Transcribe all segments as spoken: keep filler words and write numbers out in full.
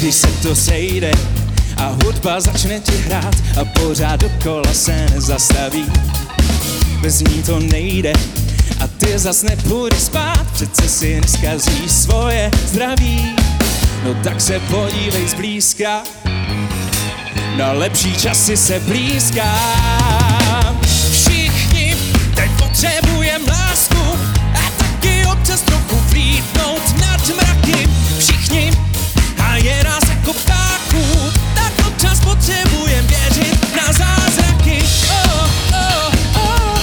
když se to sejde a hudba začne ti hrát a pořád dokola se nezastaví. Bez ní to nejde a ty zas nepůjdeš spát, přece si neskazíš svoje zdraví. No tak se podívej zblízka, na lepší časy se blízká. Všichni teď potřebujem lásku a taky občas trochu vlítnout nad mraky. Všichni a je nás jako ptáků, tak občas potřebujem věřit na zázraky. Oh, oh, oh.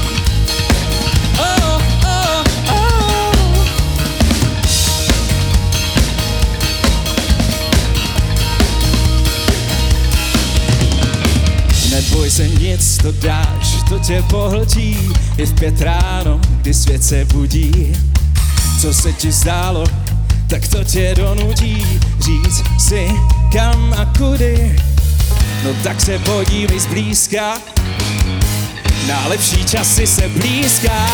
Oh, oh, oh. Neboj se nic, to dáš, to tě pohltí. Je v pět ráno, kdy svět se budí. Co se ti zdálo, tak to tě donutí říct si kam a kudy. No tak se podívej zblízka, na lepší časy se blízká.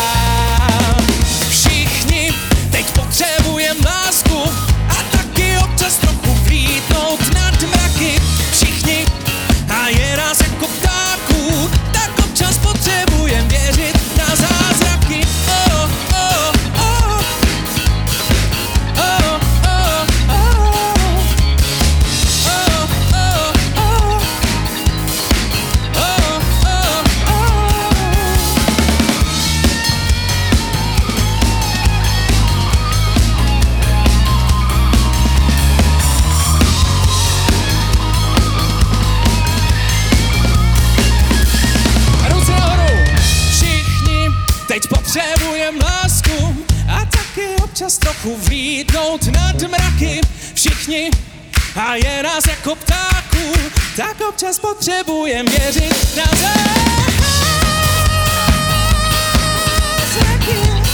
Všichni teď potřebujem lásku a taky občas trochu vlítnout nad mraky. Všichni a je nás jako ptáků, tak občas potřebujem věřit na zázraky. Oh, oh, oh. Oh, oh, oh. Oh, oh, oh. Oh, oh, oh. A ruce nahoru. Všichni teď potřebujem lásku a taky občas trochu vlítnout nad mraky. Všichni a je nás jako ptáků, tak občas potřebujem věřit na zázraky.